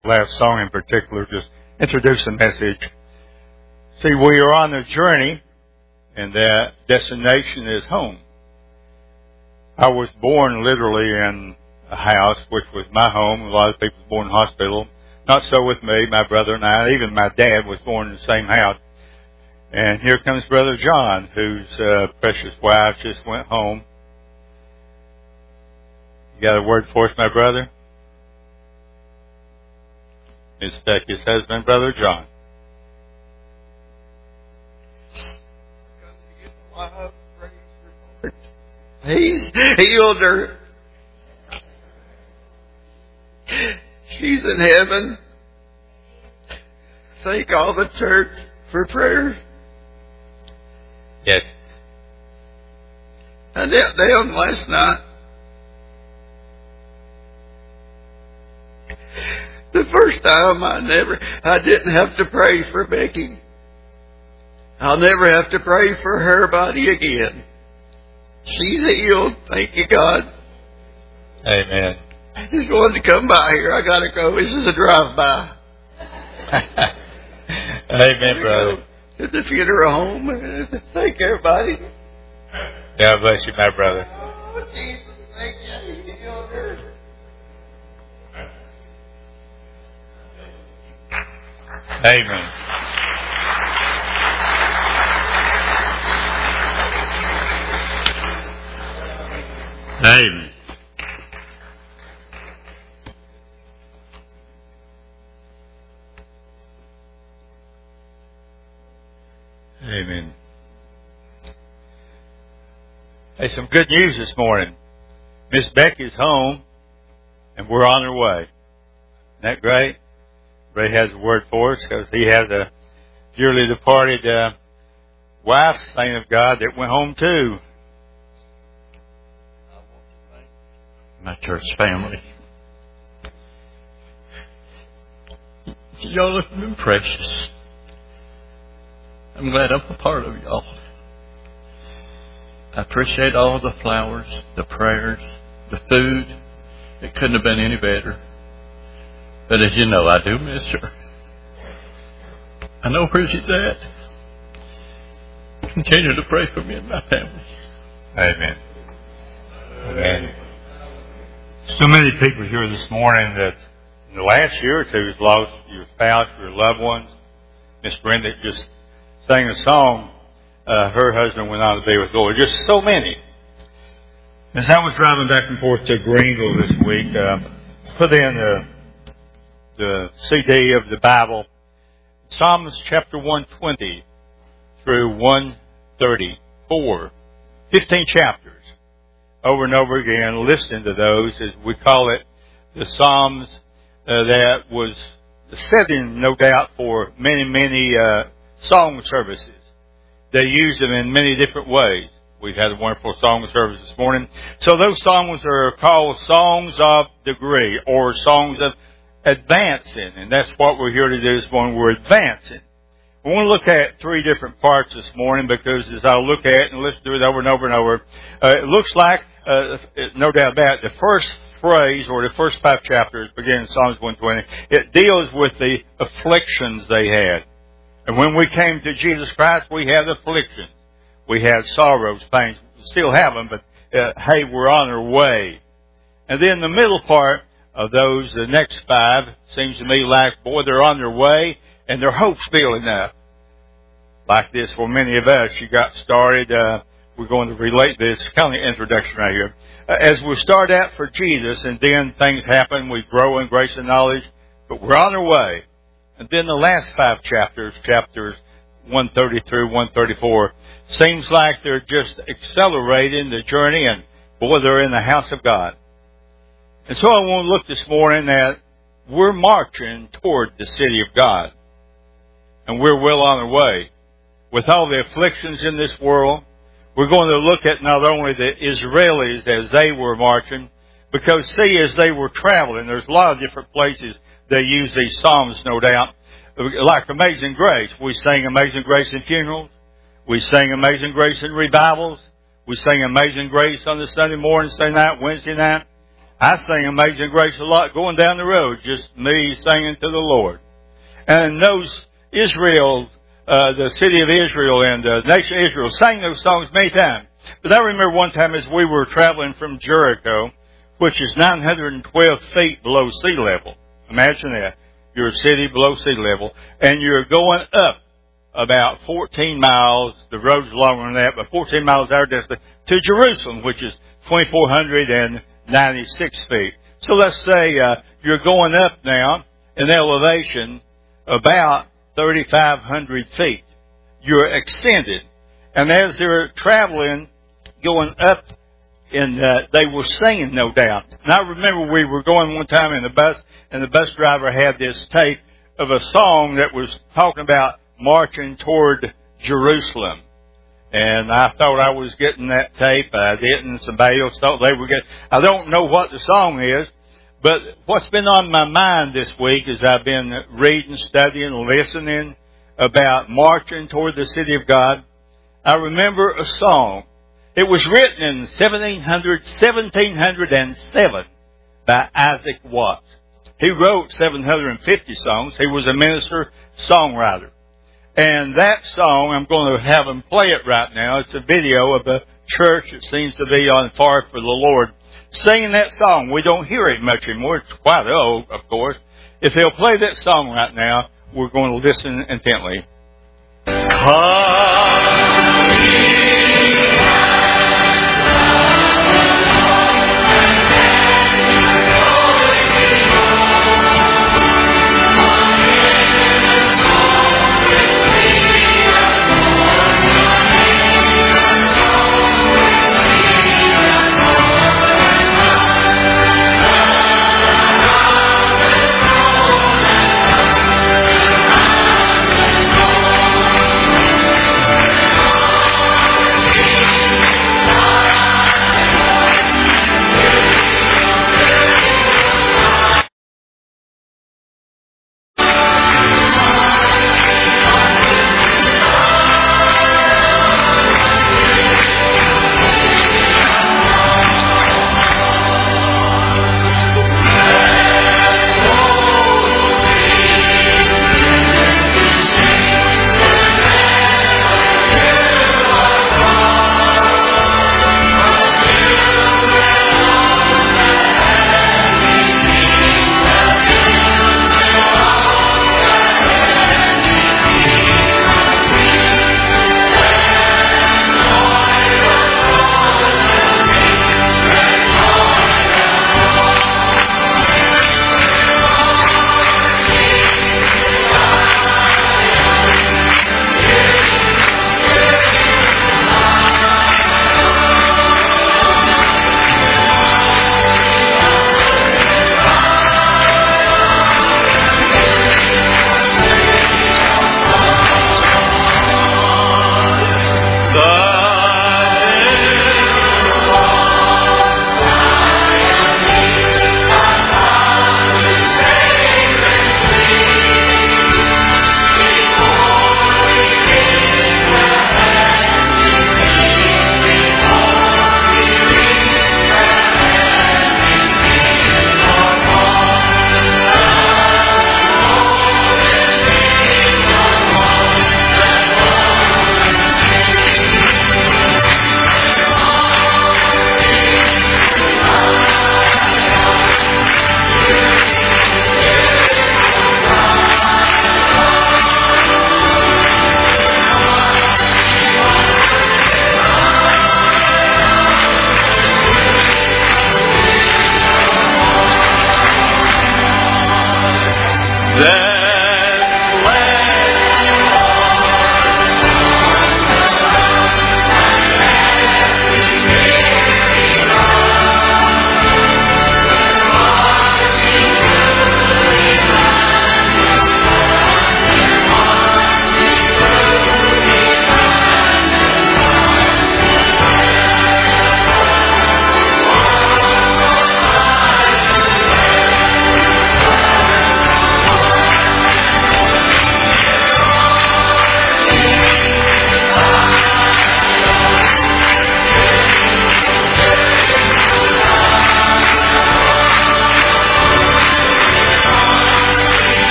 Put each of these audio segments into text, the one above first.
last song in particular, just introduce the message. See, we are on a journey, and that destination is home. I was born literally in a house, which was my home. A lot of people were born in hospital. Not so with me, my brother and I. Even my dad was born in the same house. And here comes Brother John, whose precious wife just went home. You got a word for us, my brother? Miss Becky's husband, Brother John. He's healed her. She's in heaven. Thank all the church for prayers. Yes. I knelt down last night. The first time I didn't have to pray for Becky. I'll never have to pray for her body again. She's healed. Thank you, God. Amen. I just wanted to come by here. I gotta go. This is a drive-by. Amen, brother. To the funeral home. Thank everybody. God bless you, my brother. Oh, Jesus, thank you. You healed her. Amen. Amen. Amen. Hey, some good news this morning. Miss Becky's home, and we're on our way. Isn't that great? Ray has a word for us because he has a dearly departed wife, saint of God, that went home too. I want to thank my church family. Y'all have been precious. I'm glad I'm a part of y'all. I appreciate all the flowers, the prayers, the food. It couldn't have been any better. But as you know, I do miss her. I know where she's at. Continue to pray for me and my family. Amen. Amen. So many people here this morning that in the last year or two has lost your spouse, your loved ones. Miss Brenda just sang a song. Her husband went on to be with the Lord. Just so many. As I was driving back and forth to Greenville this week, put in the CD of the Bible, Psalms chapter 120 through 134, 15 chapters, over and over again, listening to those, as we call it, the Psalms that was setting, no doubt, for many song services. They use them in many different ways. We've had a wonderful song service this morning. So those songs are called songs of degree, or songs of advancing. And that's what we're here to do this morning. We're advancing. We want to look at three different parts this morning, because as I look at it and listen to it over and over and over, it looks like, no doubt about it, the first phrase, or the first 5 chapters, beginning in Psalms 120, it deals with the afflictions they had. And when we came to Jesus Christ, we had afflictions. We had sorrows, pains. We still have them, but hey, we're on our way. And then the middle part of those, the next 5, seems to me like, boy, they're on their way, and their hope's building up. Like this for many of us. You got started, we're going to relate this, kind of introduction right here. As we start out for Jesus, and then things happen, we grow in grace and knowledge, but we're on our way. And then the last 5 chapters 130 through 134, seems like they're just accelerating the journey, and boy, they're in the house of God. And so I want to look this morning at, we're marching toward the city of God. And we're well on our way. With all the afflictions in this world, we're going to look at not only the Israelis as they were marching, because see, as they were traveling, there's a lot of different places they use these psalms, no doubt. Like Amazing Grace. We sing Amazing Grace in funerals. We sing Amazing Grace in revivals. We sing Amazing Grace on the Sunday morning, Sunday night, Wednesday night. I sing Amazing Grace a lot going down the road, just me singing to the Lord. And those Israel, the city of Israel and the nation of Israel sang those songs many times. But I remember one time as we were traveling from Jericho, which is 912 feet below sea level. Imagine that. You're a city below sea level, and you're going up about 14 miles, the road's longer than that, but 14 miles our distance, to Jerusalem, which is 2,496 feet. So let's say you're going up now in elevation about 3,500 feet. You're extended. And as they're traveling, going up, they were singing, no doubt. And I remember we were going one time in the bus, and the bus driver had this tape of a song that was talking about marching toward Jerusalem. And I thought I was getting that tape. I didn't. Somebody else thought they were getting. I don't know what the song is, but what's been on my mind this week is I've been reading, studying, listening about marching toward the city of God. I remember a song. It was written in 1707 by Isaac Watts. He wrote 750 songs. He was a minister songwriter. And that song, I'm going to have him play it right now. It's a video of a church that seems to be on fire for the Lord, singing that song. We don't hear it much anymore. It's quite old, of course. If he'll play that song right now, we're going to listen intently.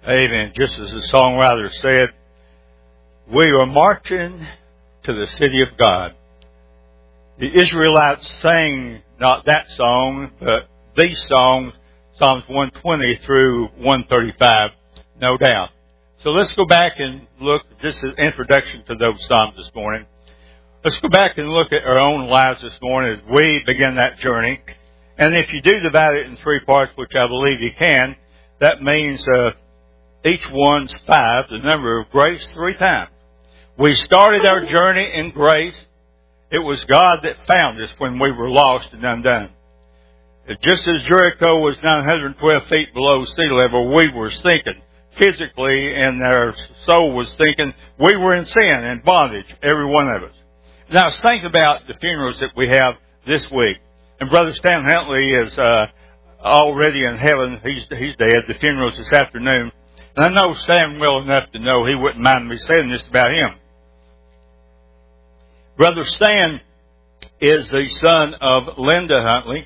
Amen. Just as the songwriter said, we are marching to the city of God. The Israelites sang not that song, but these songs, Psalms 120 through 135, no doubt. So let's go back and look. This is introduction to those Psalms this morning. Let's go back and look at our own lives this morning as we begin that journey. And if you do divide it in 3 parts, which I believe you can, that means each one's 5, the number of grace 3 times. We started our journey in grace. It was God that found us when we were lost and undone. Just as Jericho was 912 feet below sea level, we were sinking physically, and our soul was thinking we were in sin and bondage, every one of us. Now, think about the funerals that we have this week. And Brother Stan Huntley is already in heaven. He's dead. The funeral's this afternoon. And I know Stan well enough to know he wouldn't mind me saying this about him. Brother Stan is the son of Linda Huntley.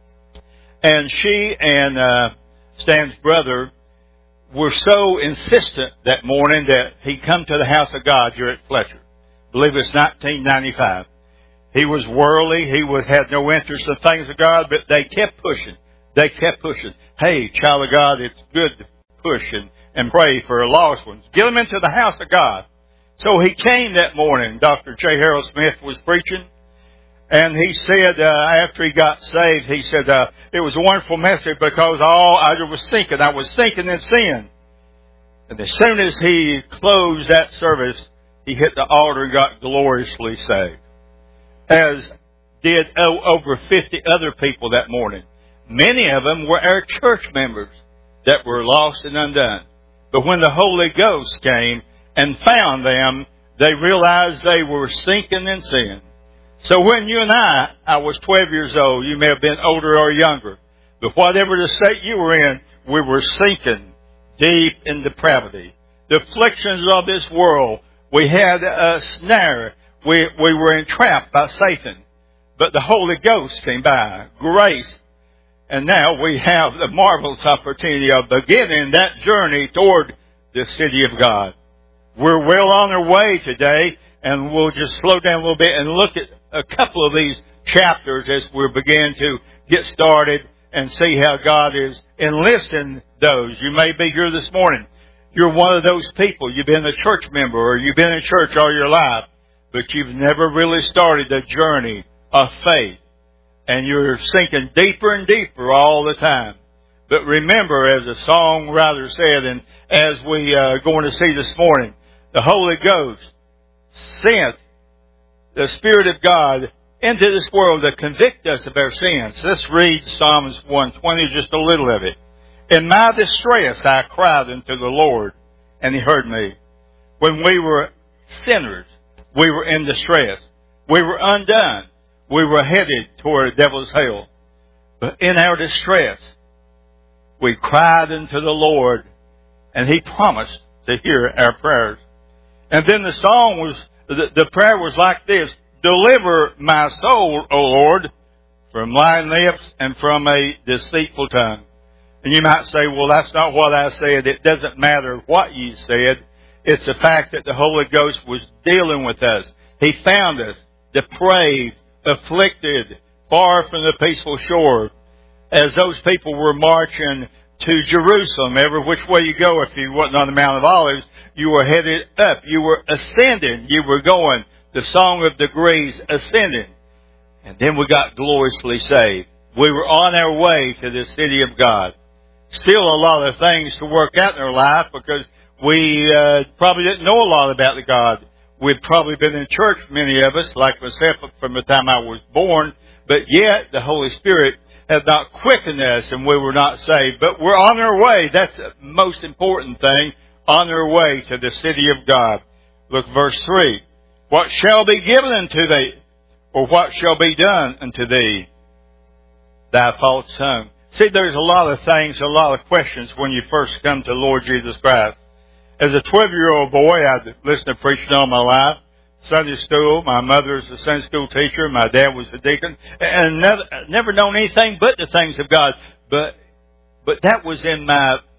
And she and Stan's brother were so insistent that morning that he come to the house of God here at Fletcher. I believe it's 1995. He was worldly. He had no interest in things of God, but they kept pushing. They kept pushing. Hey, child of God, it's good to push and pray for lost ones. Get them into the house of God. So he came that morning. Dr. J. Harold Smith was preaching. And he said, after he got saved, he said, it was a wonderful message because I was sinking in sin. And as soon as he closed that service, he hit the altar and got gloriously saved. As did over 50 other people that morning. Many of them were our church members that were lost and undone. But when the Holy Ghost came and found them, they realized they were sinking in sin. So when you and I was 12 years old, you may have been older or younger, but whatever the state you were in, we were sinking deep in depravity. The afflictions of this world, we had a snare. We were entrapped by Satan. But the Holy Ghost came by, grace. And now we have the marvelous opportunity of beginning that journey toward the city of God. We're well on our way today, and we'll just slow down a little bit and look at a couple of these chapters as we begin to get started and see how God is enlisting those. You may be here this morning. You're one of those people. You've been a church member or you've been in church all your life, but you've never really started the journey of faith. And you're sinking deeper and deeper all the time. But remember, as the songwriter said, and as we are going to see this morning, the Holy Ghost sent the Spirit of God into this world to convict us of our sins. Let's read Psalms 120, just a little of it. In my distress I cried unto the Lord, and He heard me. When we were sinners, we were in distress. We were undone. We were headed toward the devil's hell. But in our distress, we cried unto the Lord, and He promised to hear our prayers. And then the prayer was like this: deliver my soul, O Lord, from lying lips and from a deceitful tongue. And you might say, well, that's not what I said. It doesn't matter what you said. It's the fact that the Holy Ghost was dealing with us. He found us depraved, afflicted, far from the peaceful shore. As those people were marching to Jerusalem, every which way you go, if you wasn't on the Mount of Olives, you were headed up. You were ascending. You were going. The Song of Degrees, ascending. And then we got gloriously saved. We were on our way to the city of God. Still a lot of things to work out in our life because we probably didn't know a lot about the God. We'd probably been in church, many of us, like myself, from the time I was born. But yet, the Holy Spirit had not quickened us and we were not saved. But we're on our way. That's the most important thing. On our way to the city of God. Look, verse 3. What shall be given unto thee? Or what shall be done unto thee? Thy false tongue. See, there's a lot of things, a lot of questions when you first come to Lord Jesus Christ. As a 12-year-old boy, I'd listened to preaching all my life. Sunday school. My mother was a Sunday school teacher. My dad was a deacon. And never known anything but the things of God. But that was in my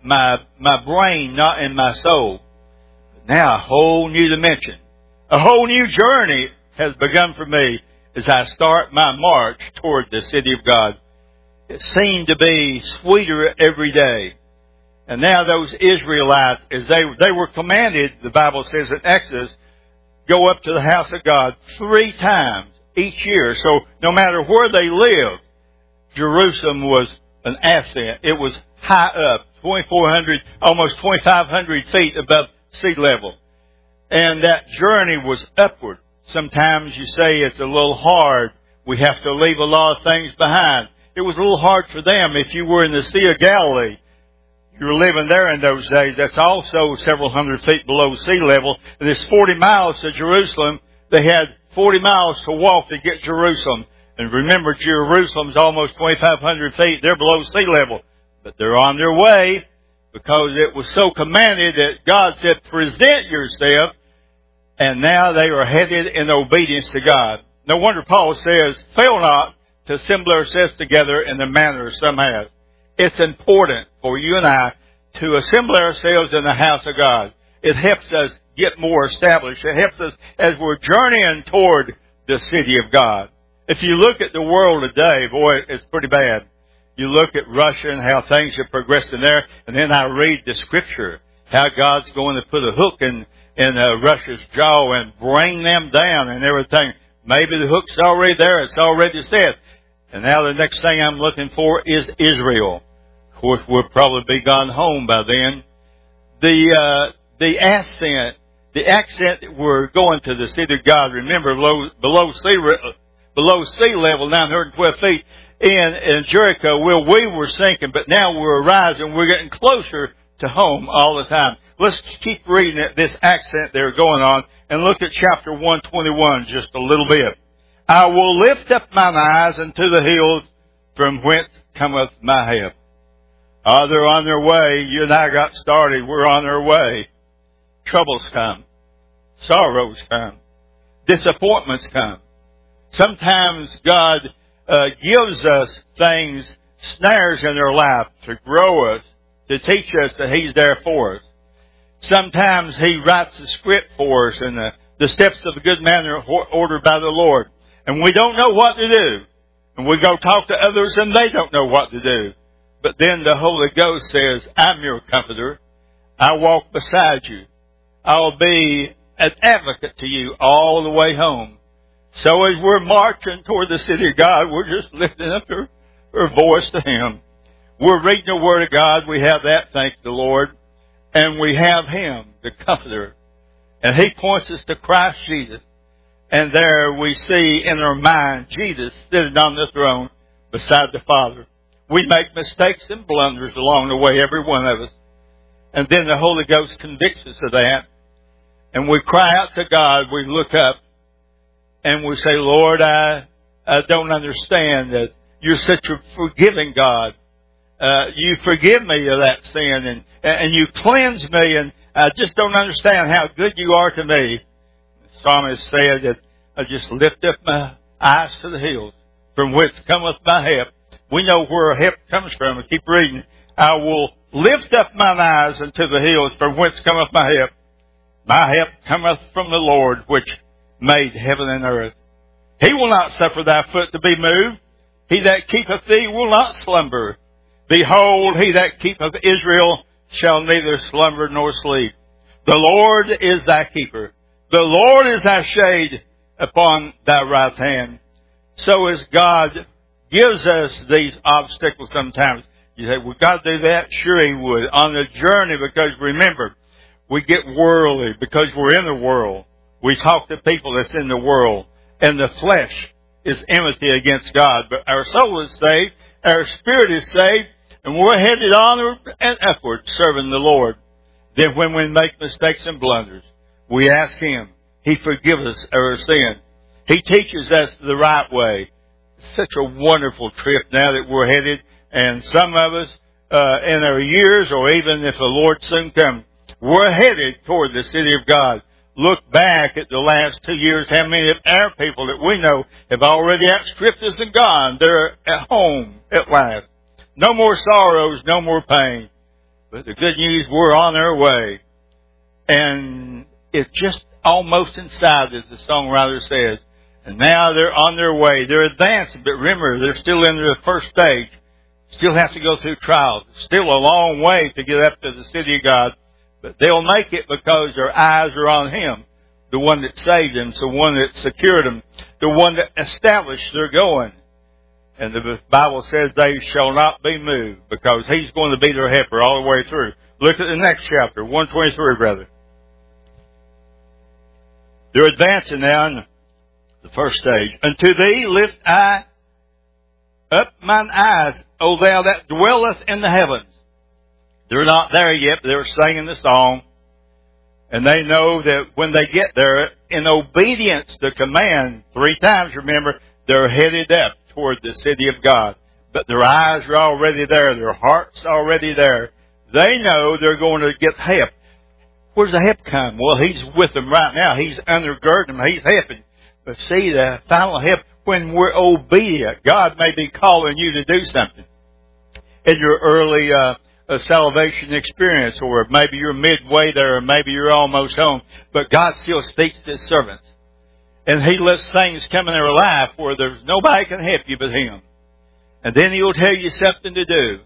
my brain, not in my soul. Now a whole new dimension, a whole new journey has begun for me as I start my march toward the city of God. It seemed to be sweeter every day. And now those Israelites, as they were commanded, the Bible says in Exodus, go up to the house of God 3 times each year. So no matter where they lived, Jerusalem was an ascent. It was high up, 2,400, almost 2,500 feet above sea level. And that journey was upward. Sometimes you say it's a little hard. We have to leave a lot of things behind. It was a little hard for them. If you were in the Sea of Galilee, you were living there in those days. That's also several hundred feet below sea level. And it's 40 miles to Jerusalem. They had 40 miles to walk to get Jerusalem. And remember, Jerusalem's almost 2,500 feet. They're below sea level. But they're on their way because it was so commanded that God said, present yourself. And now they are headed in obedience to God. No wonder Paul says, fail not to assemble ourselves together in the manner some have. It's important for you and I to assemble ourselves in the house of God. It helps us get more established. It helps us as we're journeying toward the city of God. If you look at the world today, boy, it's pretty bad. You look at Russia and how things have progressed in there, and then I read the scripture, how God's going to put a hook in Russia's jaw and bring them down and everything. Maybe the hook's already there. It's already set. And now the next thing I'm looking for is Israel. Of course, we'll probably be gone home by then. The accent that we're going to the city of God. Remember, below sea level, 912 feet in Jericho, we were sinking, but now we're rising. We're getting closer to home all the time. Let's keep reading this accent they're going on and look at chapter 121 just a little bit. I will lift up mine eyes unto the hills from whence cometh my help. They're on their way. You and I got started. We're on our way. Troubles come. Sorrows come. Disappointments come. Sometimes God gives us things, snares in our life to grow us, to teach us that He's there for us. Sometimes He writes the script for us, and the steps of a good man are ordered by the Lord. And we don't know what to do. And we go talk to others and they don't know what to do. But then the Holy Ghost says, I'm your comforter. I walk beside you. I'll be an advocate to you all the way home. So as we're marching toward the city of God, we're just lifting up our voice to Him. We're reading the Word of God. We have that, thank the Lord. And we have Him, the Comforter. And He points us to Christ Jesus. And there we see in our mind Jesus sitting on the throne beside the Father. We make mistakes and blunders along the way, every one of us. And then the Holy Ghost convicts us of that. And we cry out to God. We look up and we say, Lord, I don't understand that You're such a forgiving God. You forgive me of that sin and You cleanse me, and I just don't understand how good You are to me. The psalmist said that I just lift up my eyes to the hills from whence cometh my help. We know where our help comes from. We keep reading. I will lift up mine eyes unto the hills from whence cometh my help. My help cometh from the Lord which made heaven and earth. He will not suffer thy foot to be moved. He that keepeth thee will not slumber. Behold, he that keepeth Israel shall neither slumber nor sleep. The Lord is thy keeper. The Lord is thy shade upon thy right hand. So as God gives us these obstacles sometimes, you say, well, God do that? Sure He would. On the journey, because remember, we get worldly because we're in the world. We talk to people that's in the world. And the flesh is enmity against God. But our soul is saved. Our spirit is saved. And we're headed onward and upward serving the Lord. Then when we make mistakes and blunders, we ask Him. He forgives us our sin. He teaches us the right way. It's such a wonderful trip now that we're headed. And some of us, in our years, or even if the Lord soon comes, we're headed toward the city of God. Look back at the last 2 years, how many of our people that we know have already outstripped us and gone. They're at home at last. No more sorrows, no more pain. But the good news, we're on our way. And it's just almost inside, as the songwriter says. And now they're on their way. They're advancing, but remember, they're still in the first stage. Still have to go through trials. Still a long way to get up to the city of God. But they'll make it because their eyes are on Him. The one that saved them, the one that secured them, the one that established their going. And the Bible says they shall not be moved because He's going to be their helper all the way through. Look at the next chapter, 123, brother. They're advancing now in the first stage. Unto Thee lift I up mine eyes, O Thou that dwellest in the heavens. They're not there yet, but they're singing the song. And they know that when they get there, in obedience to command, 3 times, remember, they're headed up toward the city of God. But their eyes are already there. Their heart's already there. They know they're going to get help. Where's the help come? Well, He's with them right now. He's undergirding them. He's helping. But see, the final help, when we're obedient, God may be calling you to do something. In your early salvation experience, or maybe you're midway there, or maybe you're almost home. But God still speaks to His servants. And He lets things come in their life where there's nobody can help you but Him. And then He'll tell you something to do.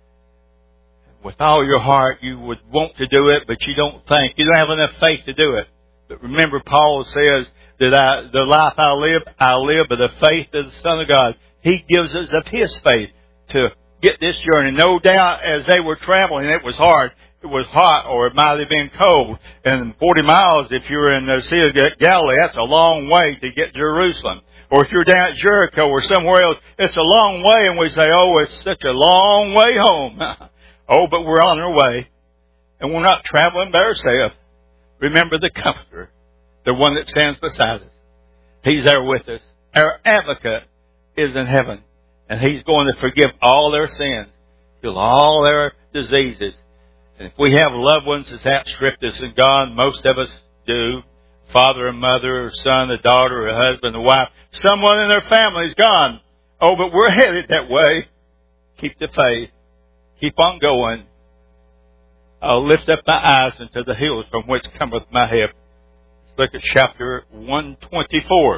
With all your heart, you would want to do it, but you don't think. You don't have enough faith to do it. But remember, Paul says that the life I live by the faith of the Son of God. He gives us of His faith to get this journey. No doubt, as they were traveling, it was hard. It was hot, or it might have been cold. And 40 miles, if you're in the Sea of Galilee, that's a long way to get to Jerusalem. Or if you're down at Jericho or somewhere else, it's a long way, and we say, oh, it's such a long way home. Oh, but we're on our way, and we're not traveling by ourselves. Remember the Comforter, the one that stands beside us. He's there with us. Our advocate is in heaven, and He's going to forgive all their sins, heal all their diseases. And if we have loved ones that's outstripped us in God, most of us do, father and mother, or son, a daughter, or a husband, a wife, someone in their family is gone. Oh, but we're headed that way. Keep the faith. Keep on going. I'll lift up my eyes into the hills from which cometh my help. Let's look at chapter 124.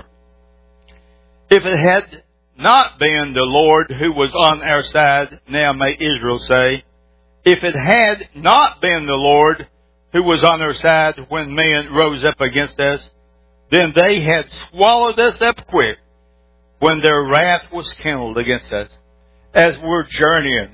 If it had not been the Lord who was on our side, now may Israel say, if it had not been the Lord who was on our side when men rose up against us, then they had swallowed us up quick when their wrath was kindled against us. As we're journeying,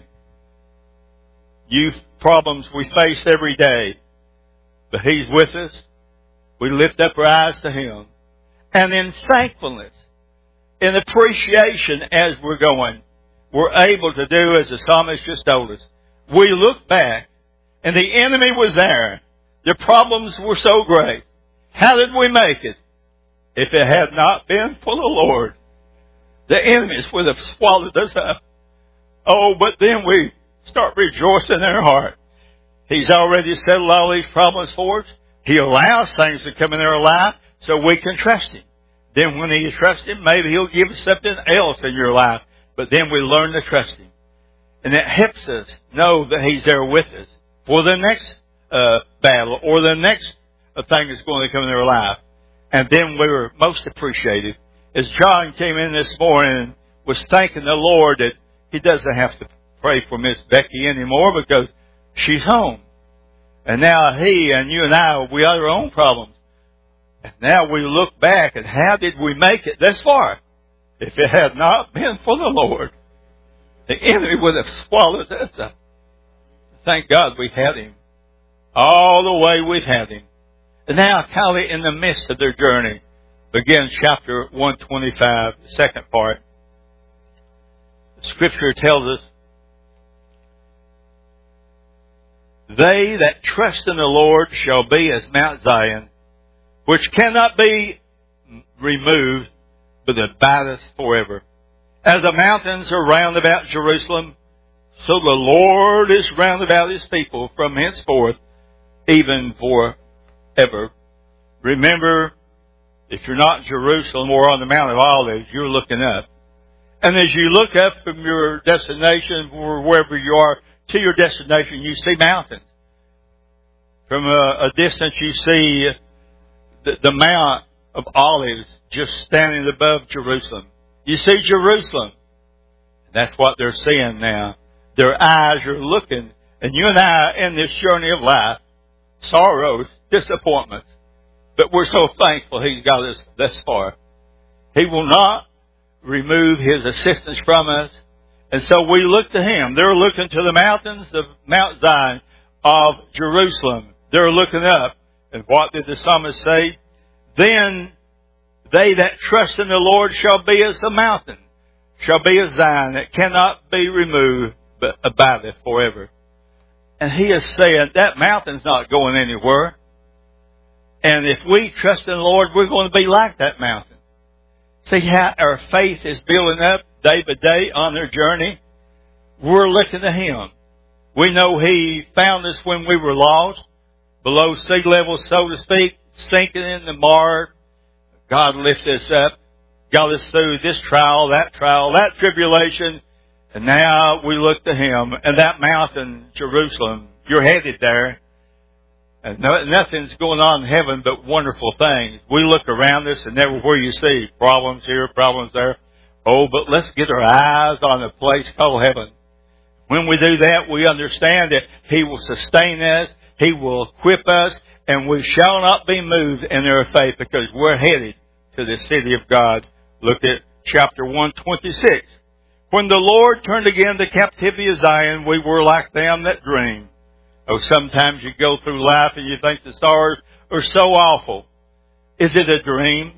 problems we face every day, but He's with us. We lift up our eyes to Him. And in thankfulness, in appreciation as we're going, we're able to do as the psalmist just told us. We look back, and the enemy was there. The problems were so great. How did we make it? If it had not been for the Lord, the enemies would have swallowed us up. Oh, but then we start rejoicing in our heart. He's already settled all these problems for us. He allows things to come in our life so we can trust Him. Then when you trust Him, maybe He'll give us something else in your life. But then we learn to trust Him. And it helps us know that He's there with us for the next battle or the next thing that's going to come in our life. And then we were most appreciative. As John came in this morning and was thanking the Lord that he doesn't have to pray for Miss Becky anymore because she's home. And now he and you and I, we have our own problems. And now we look back and how did we make it this far? If it had not been for the Lord, the enemy would have swallowed us up. Thank God we had Him. All the way we've had Him. And now, kind of in the midst of their journey, begins chapter 125, the second part. The Scripture tells us, they that trust in the Lord shall be as Mount Zion, which cannot be removed, but abideth forever. As the mountains are round about Jerusalem, so the Lord is round about His people from henceforth, even forever. Remember, if you're not in Jerusalem or on the Mount of Olives, you're looking up. And as you look up from your destination or wherever you are to your destination, you see mountains. From a distance, you see the Mount of Olives just standing above Jerusalem. You see Jerusalem. That's what they're seeing now. Their eyes are looking. And you and I, in this journey of life, sorrows, disappointments, but we're so thankful He's got us this far. He will not remove His assistance from us. And so we look to Him. They're looking to the mountains of Mount Zion of Jerusalem. They're looking up. And what did the psalmist say? Then they that trust in the Lord shall be as a mountain, shall be as Zion that cannot be removed, but abideth forever. And He is saying that mountain's not going anywhere. And if we trust in the Lord, we're going to be like that mountain. See how our faith is building up day by day on their journey? We're looking to Him. We know He found us when we were lost, below sea level, so to speak, sinking in the mire. God lifted us up, got us through this trial, that tribulation, and now we look to Him. And that mountain, Jerusalem, you're headed there. And nothing's going on in heaven but wonderful things. We look around us and everywhere you see problems here, problems there. Oh, but let's get our eyes on a place called heaven. When we do that, we understand that He will sustain us, He will equip us, and we shall not be moved in our faith because we're headed to the city of God. Look at chapter 126. When the Lord turned again the captivity of Zion, we were like them that dream. Oh, sometimes you go through life and you think the stars are so awful. Is it a dream?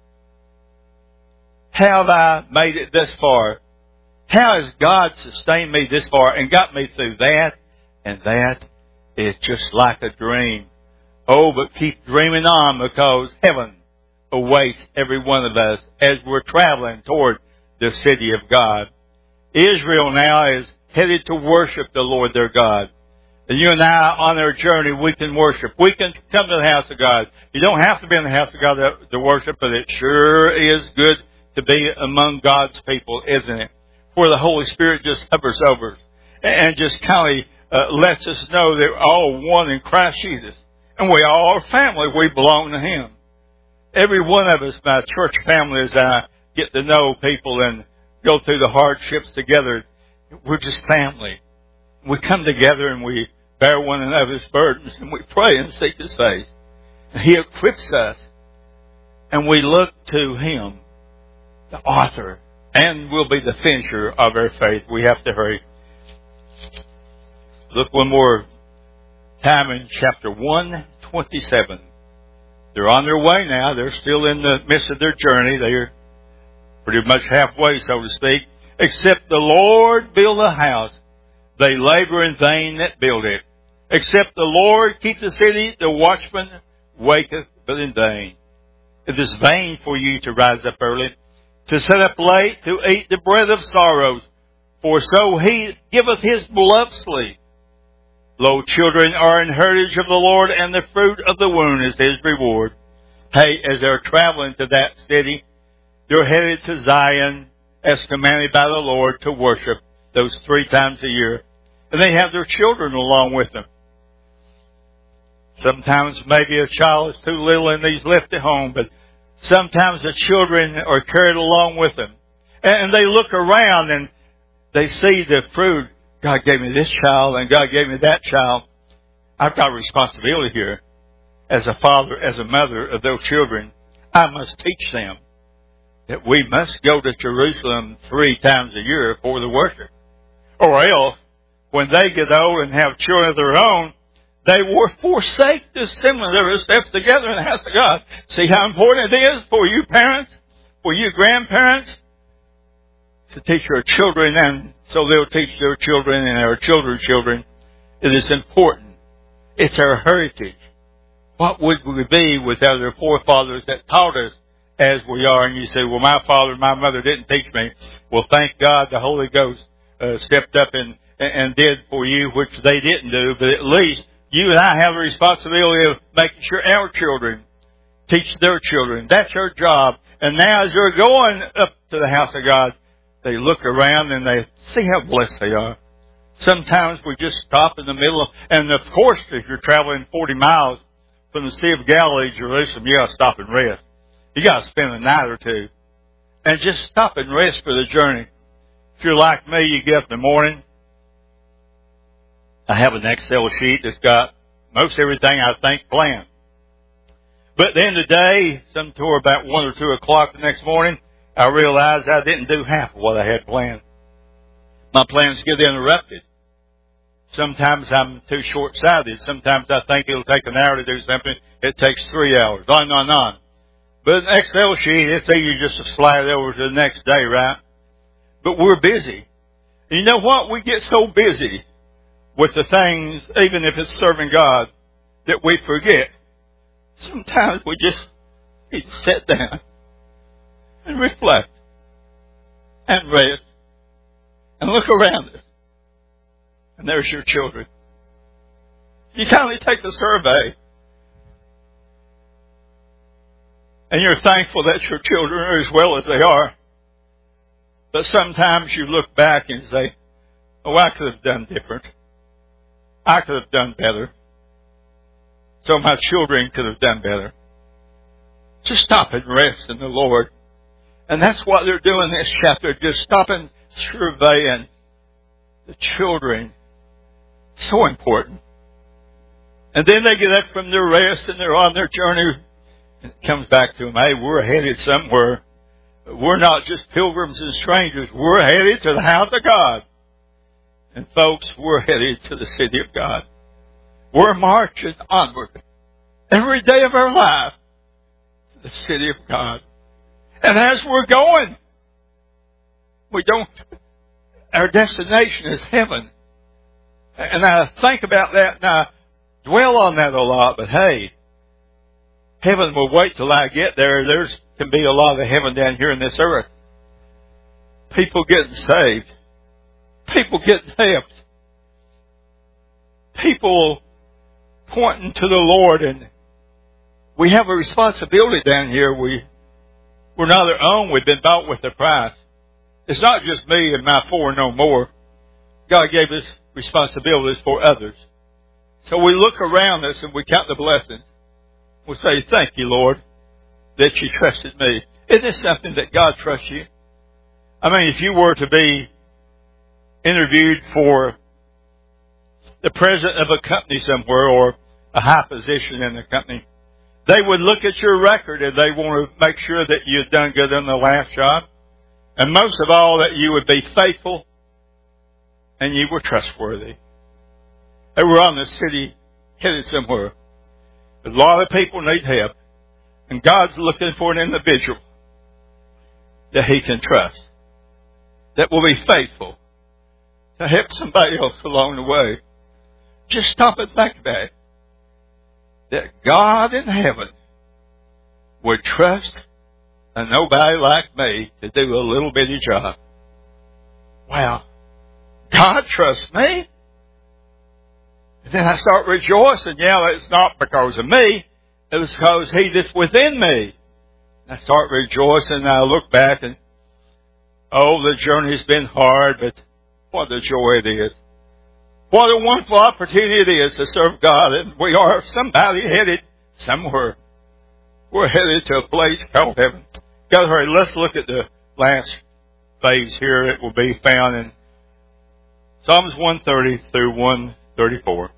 How have I made it this far? How has God sustained me this far and got me through that and that? It's just like a dream. Oh, but keep dreaming on because heaven awaits every one of us as we're traveling toward the city of God. Israel now is headed to worship the Lord their God. And you and I, on our journey, we can worship. We can come to the house of God. You don't have to be in the house of God to worship, but it sure is good to be among God's people, isn't it? Where the Holy Spirit just hovers over us and just kind of lets us know that we're all one in Christ Jesus. And we all are family. We belong to Him. Every one of us, my church family, as I get to know people and go through the hardships together, we're just family. We come together and we bear one another's burdens and we pray and seek His face. And He equips us and we look to Him, the author, and will be the finisher of our faith. We have to hurry. Look one more time in chapter 127. They're on their way now. They're still in the midst of their journey. They're pretty much halfway, so to speak. Except the Lord build a house, they labor in vain that build it. Except the Lord keep the city, the watchman waketh but in vain. It is vain for you to rise up early, to sit up late, to eat the bread of sorrows, for so He giveth His beloved sleep. Lo, children are an heritage of the Lord, and the fruit of the womb is His reward. Hey, as they're traveling to that city, they're headed to Zion, as commanded by the Lord, to worship those 3 times a year. And they have their children along with them. Sometimes maybe a child is too little and he's left at home, but sometimes the children are carried along with them. And they look around and they see the fruit. God gave me this child and God gave me that child. I've got a responsibility here as a father, as a mother of those children. I must teach them that we must go to Jerusalem 3 times a year for the worship. Or else, when they get old and have children of their own, they will forsake to assemble themselves together in the house of God. See how important it is for you parents, for you grandparents, to teach your children, and so they'll teach their children and our children's children. It is important. It's our heritage. What would we be without our forefathers that taught us as we are? And you say, well, my father and my mother didn't teach me. Well, thank God the Holy Ghost stepped up and did for you, which they didn't do. But at least you and I have a responsibility of making sure our children teach their children. That's our job. And now as they're going up to the house of God, they look around and they see how blessed they are. Sometimes we just stop in the middle of, and of course, if you're traveling 40 miles from the Sea of Galilee, Jerusalem, you got to stop and rest. You got to spend a night or two. And just stop and rest for the journey. If you're like me, you get up in the morning. I have an Excel sheet that's got most everything I think planned. But at the end of the day, some toward about 1 or 2 o'clock the next morning, I realized I didn't do half of what I had planned. My plans get interrupted. Sometimes I'm too short-sighted. Sometimes I think it'll take an hour to do something. It takes 3 hours. On. But an Excel sheet, it's easy just to slide over to the next day, right? But we're busy. And you know what? We get so busy with the things, even if it's serving God, that we forget. Sometimes we just need to sit down and reflect and rest and look around us. And there's your children. You kindly take the survey. And you're thankful that your children are as well as they are. But sometimes you look back and say, oh, I could have done different. I could have done better. So my children could have done better. Just stop and rest in the Lord. And that's what they're doing in this chapter. Just stopping, surveying the children. So important. And then they get up from their rest and they're on their journey. And it comes back to them, hey, we're headed somewhere. We're not just pilgrims and strangers. We're headed to the house of God. And folks, we're headed to the city of God. We're marching onward every day of our life to the city of God. And as we're going, our destination is heaven. And I think about that and I dwell on that a lot, but hey, heaven will wait till I get there. There can be a lot of heaven down here in this earth. People getting saved. People getting helped. People pointing to the Lord. And we have a responsibility down here. We're not our own. We've been bought with a price. It's not just me and my four no more. God gave us responsibilities for others. So we look around us and we count the blessings. We say, thank you, Lord, that you trusted me. Isn't this something that God trusts you? I mean, if you were to be interviewed for the president of a company somewhere or a high position in the company, they would look at your record and they want to make sure that you had done good in the last job. And most of all, that you would be faithful and you were trustworthy. They were on the city headed somewhere. A lot of people need help. And God's looking for an individual that He can trust, that will be faithful to help somebody else along the way. Just stop and think about it. That God in heaven would trust a nobody like me to do a little bitty job. Wow. God trusts me? And then I start rejoicing. Yeah, it's not because of me. It was because He that's within me. And I start rejoicing and I look back and, oh, the journey's been hard, but what a joy it is. What a wonderful opportunity it is to serve God. And we are somebody headed somewhere. We're headed to a place called heaven. Guys, all right, let's look at the last phase here. It will be found in Psalms 130 through 134.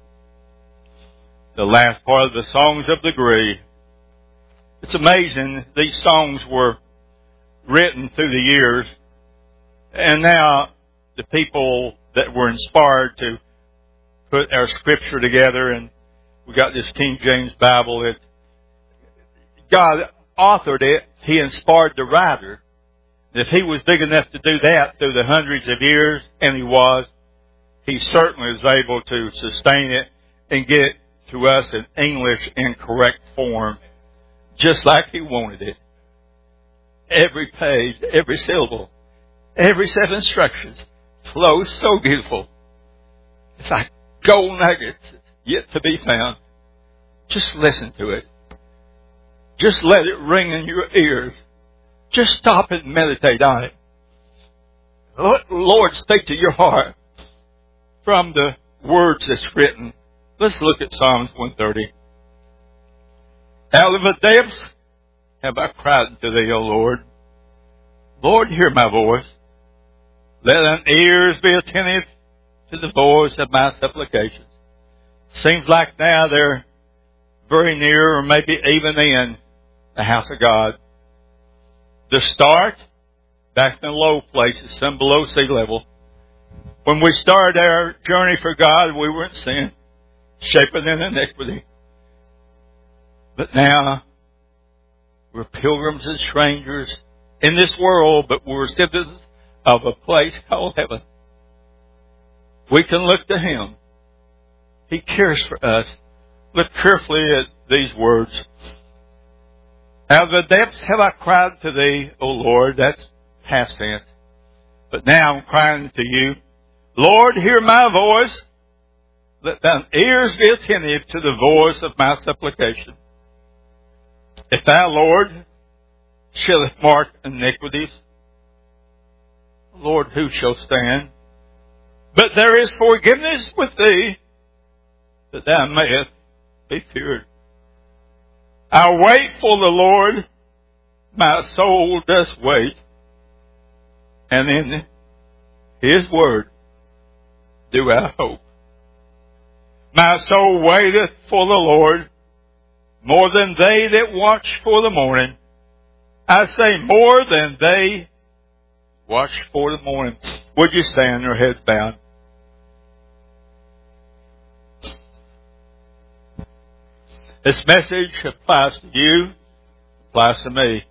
The last part of the Songs of the Degree. It's amazing. These songs were written through the years. And now the people that were inspired to put our scripture together, and we got this King James Bible, that God authored it. He inspired the writer. If He was big enough to do that through the hundreds of years, and He was, He certainly is able to sustain it and get it to us in English in correct form, just like He wanted it. Every page, every syllable, every set of instructions flows so beautiful. It's like gold nuggets yet to be found. Just listen to it. Just let it ring in your ears. Just stop and meditate on it. Let the Lord speak to your heart. from the words that's written. Let's look at Psalms 130. Out of the depths have I cried unto thee, O Lord. Lord, hear my voice. Let thine ears be attentive to the voice of my supplications. Seems like now they're very near, or maybe even in the house of God. The start, back in the low places, some below sea level. When we started our journey for God, we were in sin, shapen in iniquity. But now, we're pilgrims and strangers in this world, but we're citizens of a place called heaven. We can look to Him. He cares for us. Look carefully at these words. Out of the depths have I cried to Thee, O Lord. That's past tense. But now I'm crying to You. Lord, hear my voice. Let thine ears be attentive to the voice of my supplication. If Thou, Lord, shalt mark iniquities, Lord, who shall stand? But there is forgiveness with Thee, that Thou mayest be feared. I wait for the Lord, my soul does wait, and in His word do I hope. My soul waiteth for the Lord, more than they that watch for the morning. I say more than they watch for the morning. Would you stand, your heads bowed? This message applies to you, applies to me.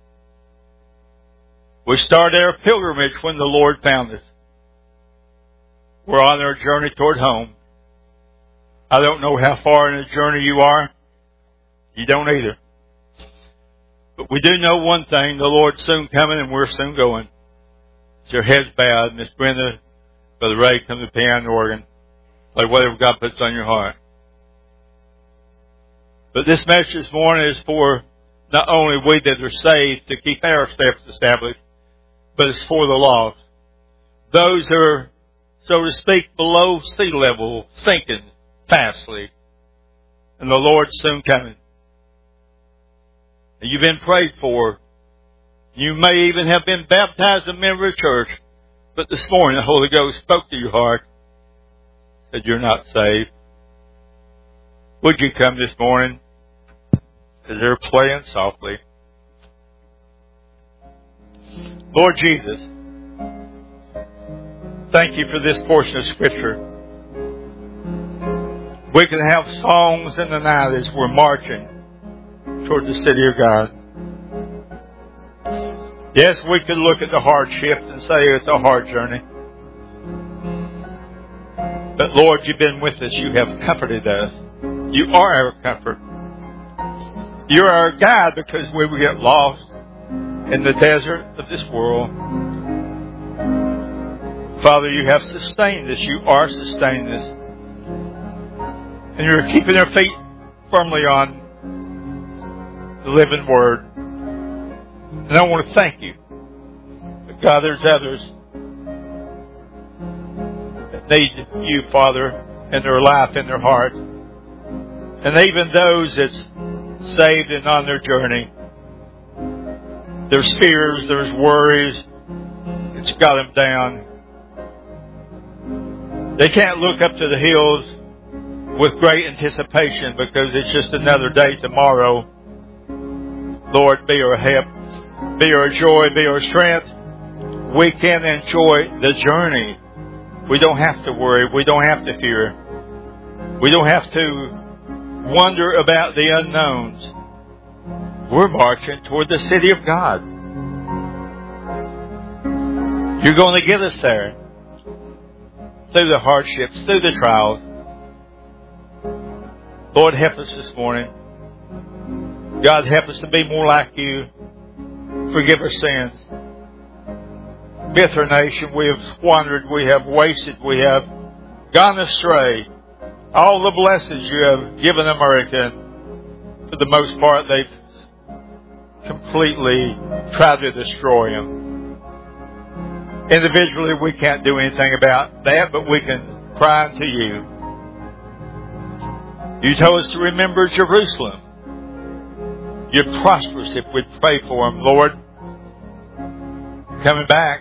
We started our pilgrimage when the Lord found us. We're on our journey toward home. I don't know how far in the journey you are. You don't either. But we do know one thing, the Lord's soon coming and we're soon going. With your heads bowed, Miss Brenda, Brother Ray, come to the piano organ. Play whatever God puts on your heart. But this message this morning is for not only we that are saved to keep our steps established, but it's for the lost. Those who are, so to speak, below sea level, sinking fastly. And the Lord's soon coming. And you've been prayed for. You may even have been baptized a member of church. But this morning the Holy Ghost spoke to your heart. Said you're not saved. Would you come this morning? As they're playing softly. Lord Jesus, thank You for this portion of Scripture. We can have songs in the night as we're marching toward the city of God. Yes, we could look at the hardship and say it's a hard journey. But Lord, You've been with us. You have comforted us. You are our comfort. You're our guide because we will get lost in the desert of this world. Father, You have sustained us. You are sustaining us. And You're keeping our feet firmly on the living Word. And I want to thank You. But God, there's others that need You, Father, in their life, in their heart. And even those that's saved and on their journey. There's fears, there's worries. It's got them down. They can't look up to the hills with great anticipation because it's just another day tomorrow. Lord, be our help, be our joy, be our strength. We can enjoy the journey. We don't have to worry. We don't have to fear. We don't have to wonder about the unknowns. We're marching toward the city of God. You're going to get us there. Through the hardships, through the trials. Lord, help us this morning. God, help us to be more like You. Forgive our sins. With our nation, we have squandered, we have wasted, we have gone astray. All the blessings You have given America, for the most part, they've completely tried to destroy them. Individually, we can't do anything about that, but we can crying to you. You told us to remember Jerusalem. You'd prosper us if we'd pray for them, Lord. Coming back.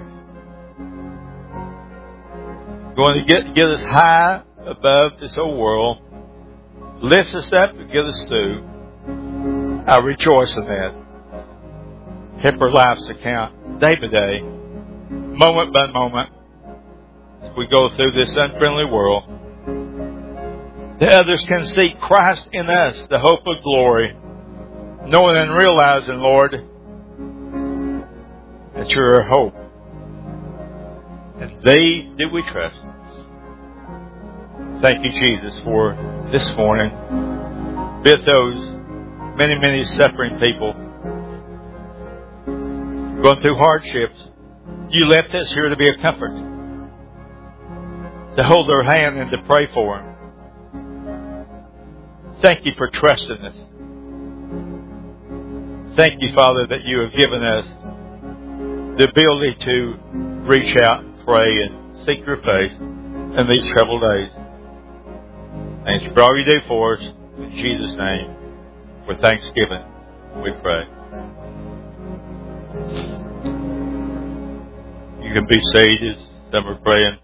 Going to get us high above this old world. Lift us up and get us through. I rejoice in that. Help our lives to count day by day, moment by moment, as we go through this unfriendly world. That others can see Christ in us, the hope of glory, knowing and realizing, Lord, that you're our hope. And Thee do we trust. Thank you, Jesus, for this morning. With those many, many suffering people going through hardships, you left us here to be a comfort, to hold their hand and to pray for them. Thank you for trusting us. Thank you, Father, that you have given us the ability to reach out and pray and seek your face in these troubled days. Thank you for all you do for us. In Jesus' name, with thanksgiving, we pray. You can be seated as some are praying.